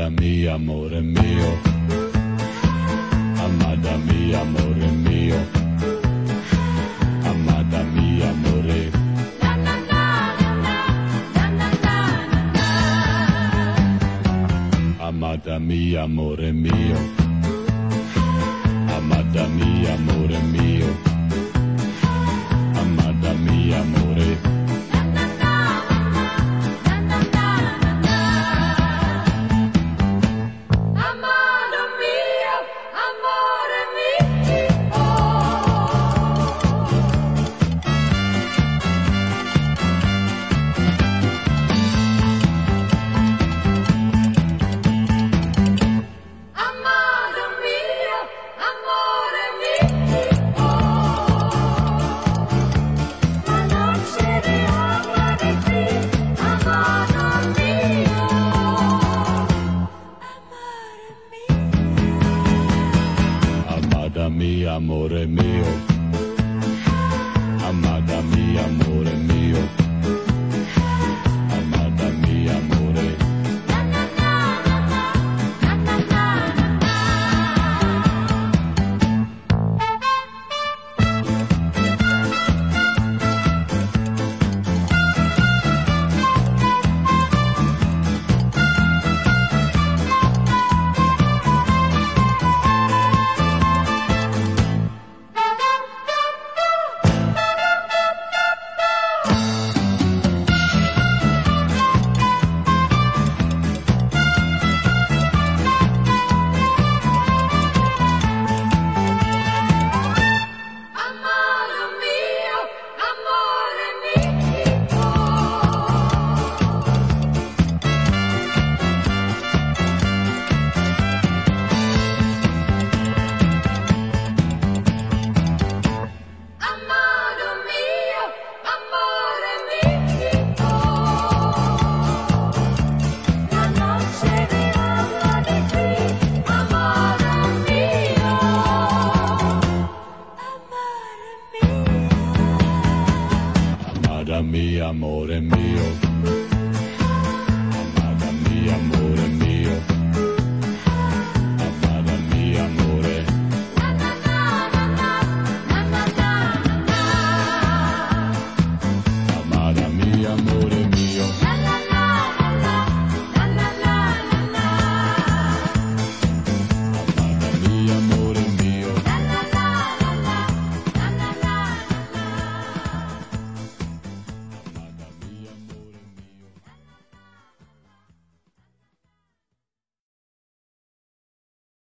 Amada mia, amore mio. Amada mia, amore mio. Amada mia, amore. Amada mia, amore mio. Amada mia, amore mio. Amada mia, amore. Amada mia, amore mio. Amada mia, amore mio. Amada mia, amore. Amada mia, amore mio. Amada mia, amore.